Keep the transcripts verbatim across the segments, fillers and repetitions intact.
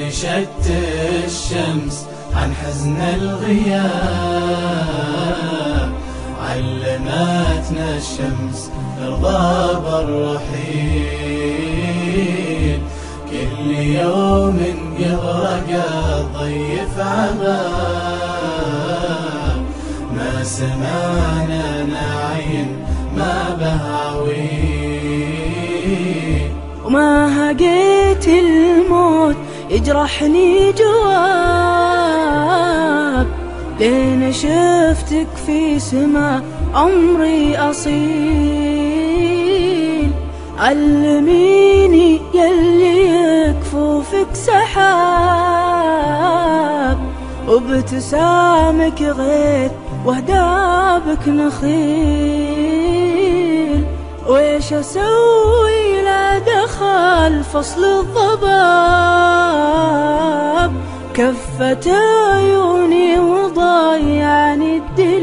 لين شت الشمس عن حزن الغياب، علمتنا الشمس نرضى بالرحيل. كل يوم يغرق الضيف عذاب، ما سمعنا نعين ما به عويل. وما هقيت الموت يجرحني جواب، لين شفتك في سما عمري أصيل. علميني يلي يكفوفك سحاب، وبتسامك غيث وهدابك نخيل. ويش أسوي لا دخل فصل الضباب، كفت عيوني وضيعني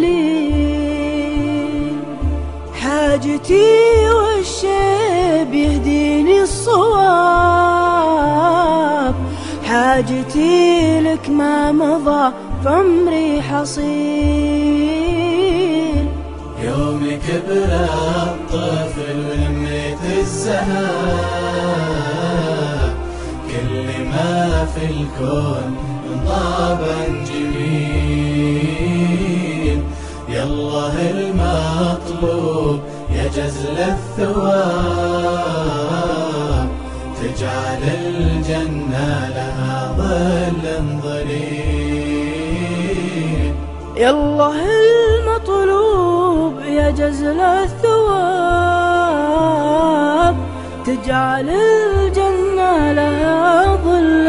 الدليل. حاجتي والشيب يهديني الصواب، حاجتي لك ما مضى فعمري حصيل. يوم كبر الطفل ولميت الزهاب، كل ما في الكون من طابع جميل. يالله المطلوب يا جزل الثواب، تجعل الجنة لها ظل ظليل. يالله المطلوب يا جزل الثواب، تجعل الجنة لها ظل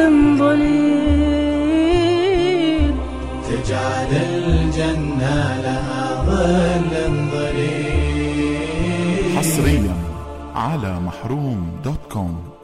ظليل. تجعل الجنة لها ظل ظليل. حصريا على محروم دوت كوم.